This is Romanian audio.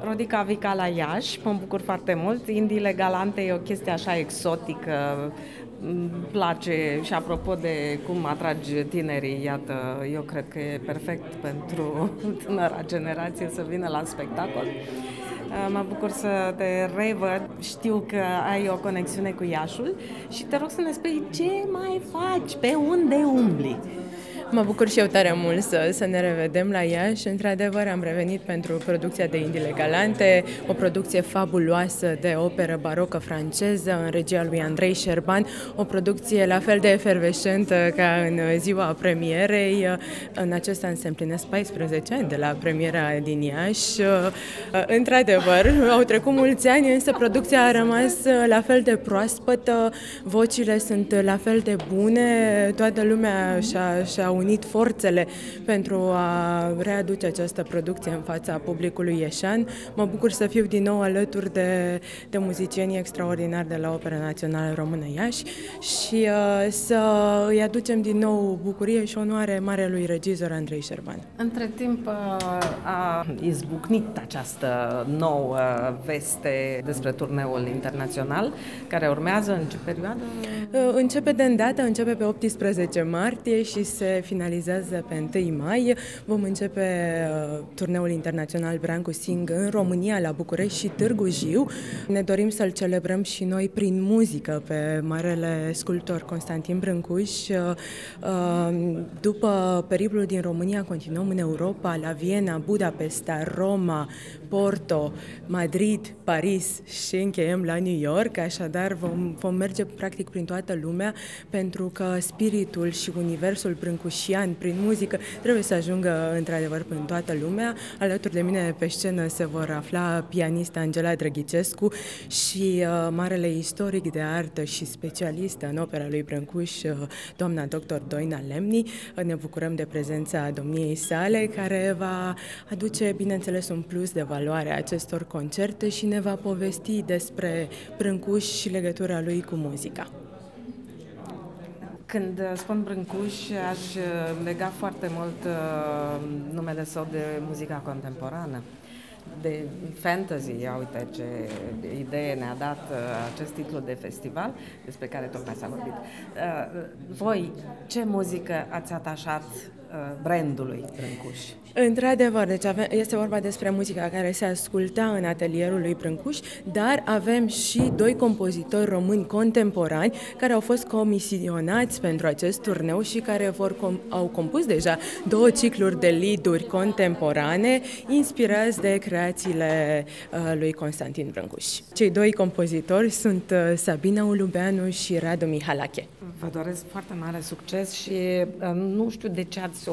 Rodica Vica la Iași, mă bucur foarte mult. Indiile galante e o chestie așa exotică, îmi place și apropo de cum atragi tinerii, iată, eu cred că e perfect pentru tânăra generație să vină la spectacol. Mă bucur să te revăd, știu că ai o conexiune cu Iașul și te rog să ne spui ce mai faci, pe unde umbli. Mă bucur și eu tare mult să ne revedem la Iași. Într-adevăr, am revenit pentru producția de Indiile Galante, o producție fabuloasă de operă barocă franceză în regia lui Andrei Șerban, o producție la fel de efervescentă ca în ziua premierei. În acest an se împlinesc 14 ani de la premiera din Iași. Într-adevăr, au trecut mulți ani, însă producția a rămas la fel de proaspătă, vocile sunt la fel de bune, toată lumea și-a unit forțele pentru a readuce această producție în fața publicului ieșan. Mă bucur să fiu din nou alături de muzicienii extraordinari de la Opera Națională Română Iași și să îi aducem din nou bucurie și onoare marelui regizor Andrei Șerban. Între timp a izbucnit această nouă veste despre turneul internațional care urmează în ce perioadă? Începe de îndată, începe pe 18 martie și se finalizează pe 1 mai. Vom începe turneul internațional Brancu Sing în România, la București și Târgu Jiu. Ne dorim să-l celebrăm și noi prin muzică pe marele sculptor Constantin Brâncuș. După periplul din România continuăm în Europa, la Viena, Budapesta, Roma, Porto, Madrid, Paris și încheiem la New York, așadar vom merge practic prin toată lumea pentru că spiritul și universul brâncușian prin muzică trebuie să ajungă într-adevăr prin toată lumea. Alături de mine pe scenă se vor afla pianista Angela Drăghicescu și marele istoric de artă și specialistă în opera lui Brâncuș, doamna dr. Doina Lemni. Ne bucurăm de prezența domniei sale, care va aduce, bineînțeles, un plus de valoare a acestor concerte și ne va povesti despre Brâncuș și legătura lui cu muzica. Când spun Brâncuș, aș lega foarte mult numele său de muzica contemporană, de fantasy. Ia uite ce idee ne-a dat acest titlu de festival despre care tocmai s-a vorbit. Voi, ce muzică ați atașat brandului Brâncuș? Într-adevăr, deci este vorba despre muzica care se asculta în atelierul lui Brâncuș, dar avem și 2 compozitori români contemporani care au fost comisionați pentru acest turneu și care au compus deja 2 cicluri de lead-uri contemporane inspirați de creațiile lui Constantin Brâncuș. Cei 2 compozitori sunt Sabina Ulubeanu și Radu Mihalache. Vă doresc foarte mare succes și nu știu de ce ați